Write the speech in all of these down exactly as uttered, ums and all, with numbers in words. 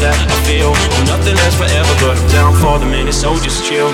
that I feel. Oh, nothing lasts forever, but I'm down for the minute, so just chill.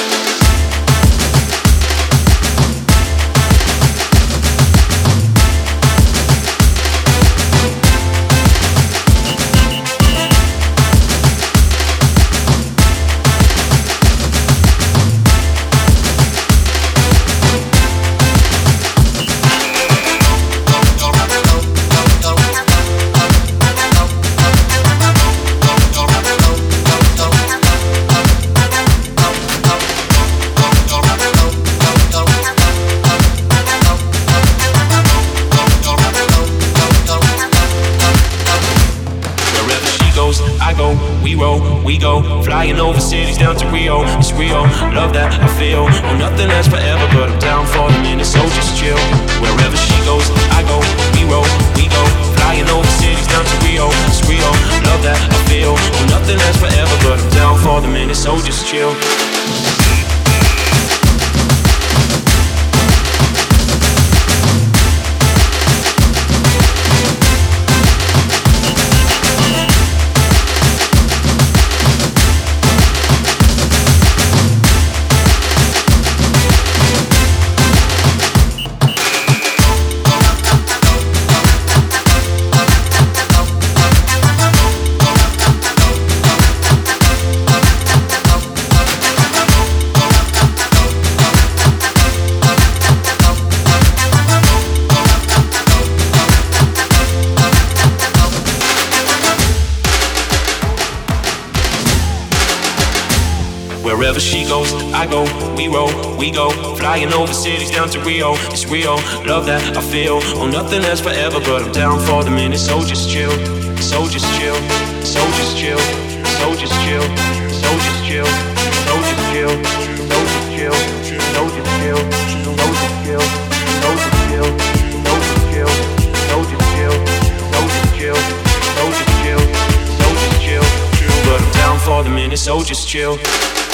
We go, flying over cities down to Rio. It's real, love that I feel. Oh, nothing lasts forever, but I'm down for the minute, so just chill. Wherever she goes, I go. We roll, we go, flying over cities down to Rio. It's real, love that I feel. Oh, nothing lasts forever, but I'm down for the minute, so just chill. Wherever she goes, I go. We roll, we go, flying over cities down to Rio. It's real, love that I feel. Oh, nothing lasts forever, but I'm down for the minute, so just chill. So just chill, so just chill, so just chill, so just chill, so just chill, so just chill, so just chill, so just chill, so just chill, so just chill, so just chill, so just chill, so just chill, so just chill. But I'm down for the minute, so just chill.